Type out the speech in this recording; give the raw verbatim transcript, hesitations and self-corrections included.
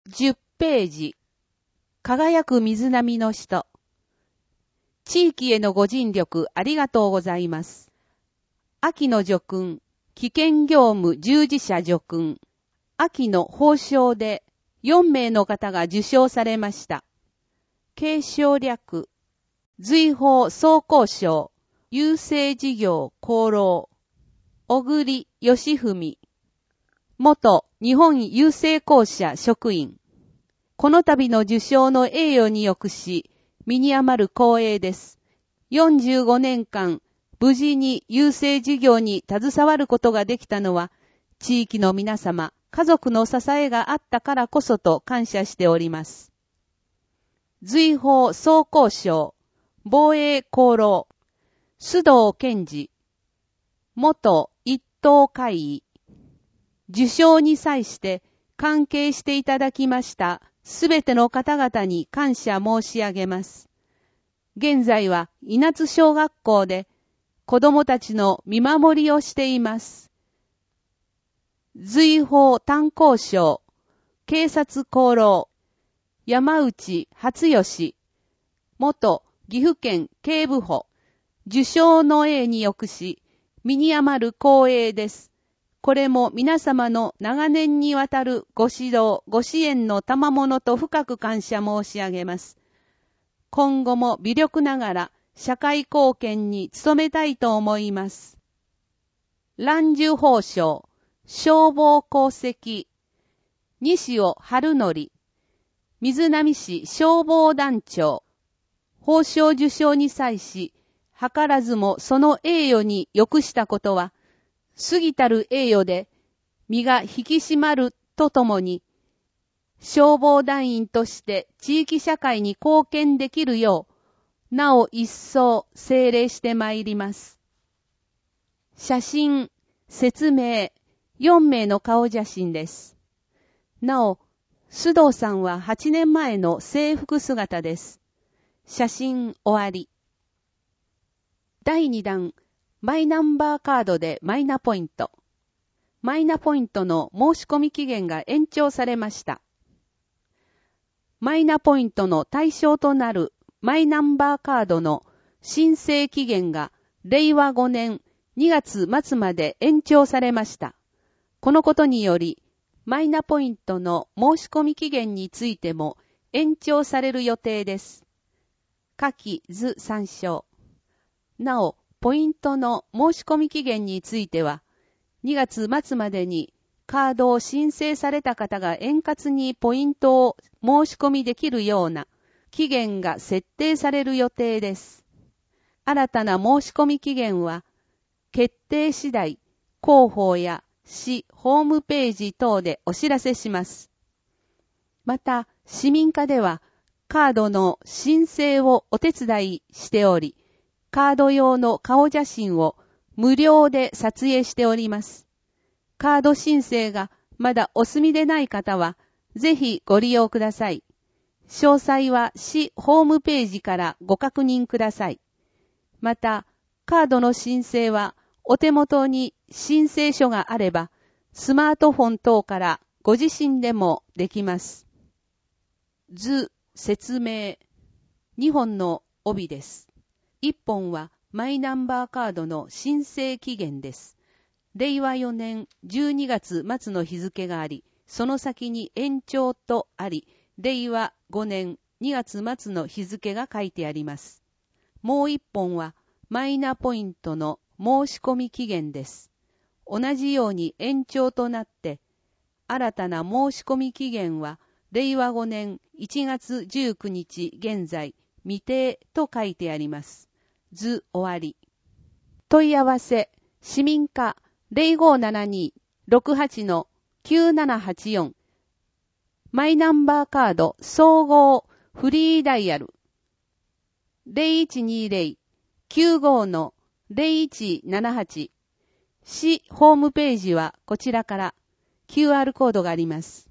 じゅっページ。輝く水波の人。地域へのご尽力ありがとうございます。秋の叙勲、危険業務従事者叙勲。秋の褒章でよんめいの方が受章されました。継承略、随宝総工賞、郵政事業功労、小栗義文、元日本郵政公社職員。この度の受賞の栄誉によくし、身に余る光栄です。よんじゅうごねんかん、無事に郵政事業に携わることができたのは、地域の皆様、家族の支えがあったからこそと感謝しております。随宝総工賞、防衛功労、須藤健二、元一等会議。受賞に際して関係していただきましたすべての方々に感謝申し上げます。現在は稲津小学校で子供たちの見守りをしています。随宝炭鉱賞、警察功労、山内初義、元岐阜県警部補、受賞の栄によくし、身に余る光栄です。これも皆様の長年にわたるご指導、ご支援の賜物と深く感謝申し上げます。今後も微力ながら社会貢献に努めたいと思います。蘭寿褒章、消防功績、西尾春則、水波市消防団長、褒章受賞に際し、図らずもその栄誉に良したことは、過ぎたる栄誉で身が引き締まるとともに、消防団員として地域社会に貢献できるよう、なお一層精励してまいります。写真、説明、よんめいの顔写真です。なお、須藤さんははちねんまえの制服姿です。写真終わり。だいにだん、マイナンバーカードでマイナポイント。マイナポイントの申し込み期限が延長されました。マイナポイントの対象となるマイナンバーカードの申請期限がれいわごねんにがつまつまで延長されました。このことにより、マイナポイントの申し込み期限についても延長される予定です。下記図参照。なお、ポイントの申し込み期限については、にがつまつまでにカードを申請された方が円滑にポイントを申し込みできるような期限が設定される予定です。新たな申し込み期限は、決定次第、広報や市ホームページ等でお知らせします。また、市民課では、カードの申請をお手伝いしており、カード用の顔写真を無料で撮影しております。カード申請がまだお済みでない方は、ぜひご利用ください。詳細は市ホームページからご確認ください。また、カードの申請はお手元に申請書があれば、スマートフォン等からご自身でもできます。図、説明。にほんの帯です。いっぽんはマイナンバーカードの申請期限です。れいわよねんじゅうにがつまつの日付があり、その先に延長とあり、れいわごねんにがつまつの日付が書いてあります。もういっぽんはマイナポイントの申し込み期限です。同じように延長となって、新たな申し込み期限はれいわごねんいちがつじゅうくにち現在未定と書いてあります。図終わり。問い合わせ、市民課 ゼロごーななにーろくはちのきゅうななはちよん マイナンバーカード総合フリーダイヤル ゼロいちにーゼロ きゅうごーのゼロいちななはち 市ホームページはこちらから キューアール コードがあります。